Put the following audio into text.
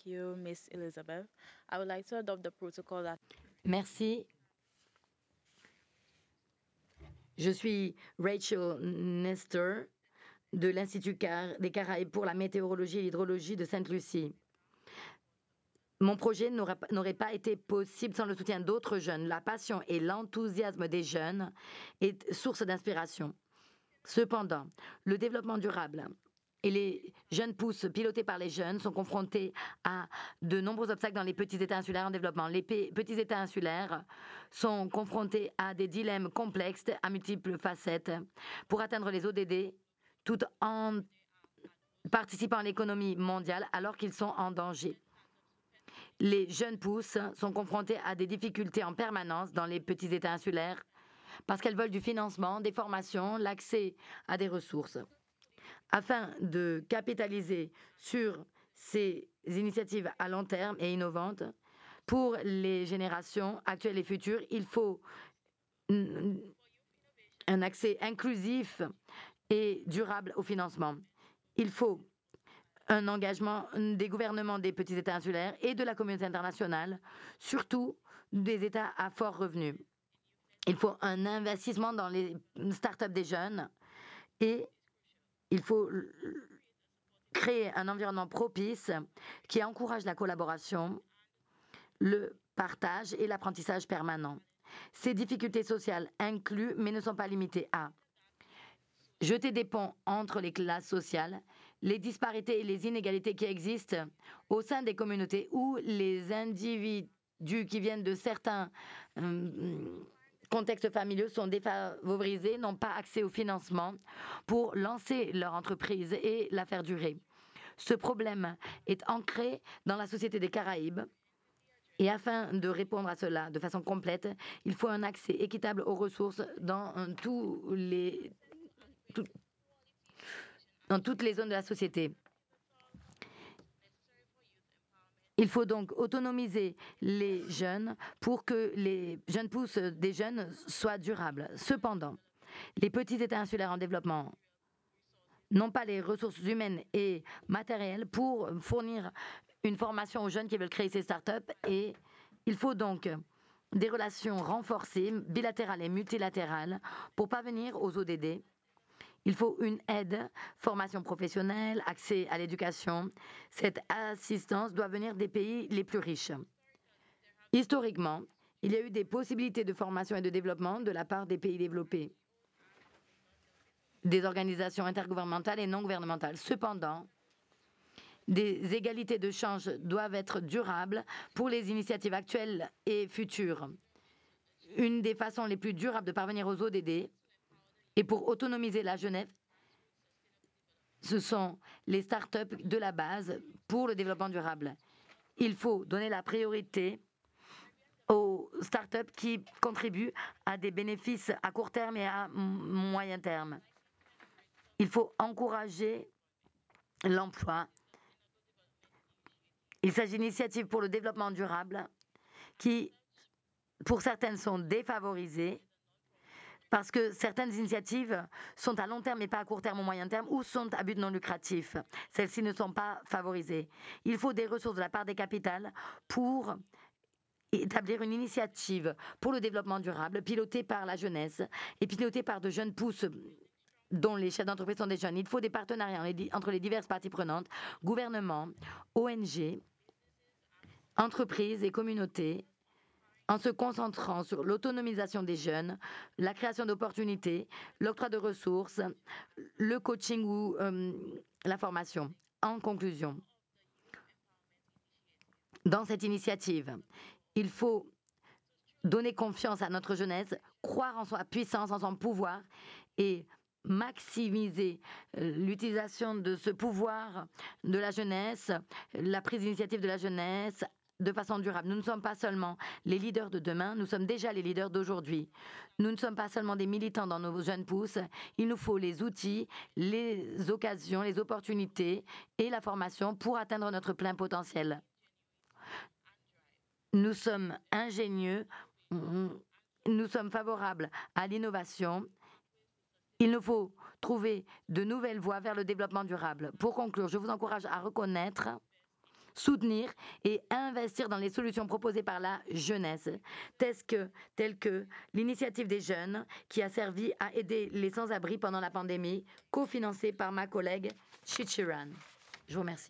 you, Miss Elizabeth. I would like to adopt the protocol that Merci. Je suis Rachel Nestor de l'Institut des Caraïbes pour la météorologie et l'hydrologie de Sainte-Lucie. Mon projet n'aurait pas été possible sans le soutien d'autres jeunes. La passion et l'enthousiasme des jeunes est source d'inspiration. Cependant, le développement durable et les jeunes pousses pilotées par les jeunes sont confrontés à de nombreux obstacles dans les petits États insulaires en développement. Les petits États insulaires sont confrontés à des dilemmes complexes à multiples facettes pour atteindre les ODD tout en participant à l'économie mondiale alors qu'ils sont en danger. Les jeunes pousses sont confrontées à des difficultés en permanence dans les petits États insulaires parce qu'elles veulent du financement, des formations, l'accès à des ressources. Afin de capitaliser sur ces initiatives à long terme et innovantes, pour les générations actuelles et futures, il faut un accès inclusif et durable au financement. Il faut un engagement des gouvernements des petits États insulaires et de la communauté internationale, surtout des États à fort revenu. Il faut un investissement dans les startups des jeunes et il faut créer un environnement propice qui encourage la collaboration, le partage et l'apprentissage permanent. Ces difficultés sociales incluent, mais ne sont pas limitées à jeter des ponts entre les classes sociales, les disparités et les inégalités qui existent au sein des communautés où les individus qui viennent de certains contextes familiaux sont défavorisés, n'ont pas accès au financement pour lancer leur entreprise et la faire durer. Ce problème est ancré dans la société des Caraïbes. Et afin de répondre à cela de façon complète, il faut un accès équitable aux ressources dans toutes les zones de la société. Il faut donc autonomiser les jeunes pour que les jeunes pousses des jeunes soient durables. Cependant, les petits États insulaires en développement n'ont pas les ressources humaines et matérielles pour fournir une formation aux jeunes qui veulent créer ces startups et il faut donc des relations renforcées, bilatérales et multilatérales pour parvenir aux ODD. Il faut une aide, formation professionnelle, accès à l'éducation. Cette assistance doit venir des pays les plus riches. Historiquement, il y a eu des possibilités de formation et de développement de la part des pays développés, des organisations intergouvernementales et non gouvernementales. Cependant, des égalités de change doivent être durables pour les initiatives actuelles et futures. Une des façons les plus durables de parvenir aux ODD et pour autonomiser la jeunesse, ce sont les startups de la base pour le développement durable. Il faut donner la priorité aux startups qui contribuent à des bénéfices à court terme et à moyen terme. Il faut encourager l'emploi. Il s'agit d'initiatives pour le développement durable qui, pour certaines, sont défavorisées parce que certaines initiatives sont à long terme et pas à court terme ou moyen terme ou sont à but non lucratif. Celles-ci ne sont pas favorisées. Il faut des ressources de la part des capitales pour établir une initiative pour le développement durable pilotée par la jeunesse et pilotée par de jeunes pousses dont les chefs d'entreprise sont des jeunes. Il faut des partenariats entre les diverses parties prenantes, gouvernements, ONG, entreprises et communautés, en se concentrant sur l'autonomisation des jeunes, la création d'opportunités, l'octroi de ressources, le coaching ou la formation. En conclusion, dans cette initiative, il faut donner confiance à notre jeunesse, croire en sa puissance, en son pouvoir et maximiser l'utilisation de ce pouvoir de la jeunesse, la prise d'initiative de la jeunesse de façon durable. Nous ne sommes pas seulement les leaders de demain, nous sommes déjà les leaders d'aujourd'hui. Nous ne sommes pas seulement des militants dans nos jeunes pousses, il nous faut les outils, les occasions, les opportunités et la formation pour atteindre notre plein potentiel. Nous sommes ingénieux, nous sommes favorables à l'innovation. Il nous faut trouver de nouvelles voies vers le développement durable. Pour conclure, je vous encourage à reconnaître soutenir et investir dans les solutions proposées par la jeunesse, telles que l'initiative des jeunes qui a servi à aider les sans-abri pendant la pandémie, cofinancée par ma collègue Chichiran. Je vous remercie.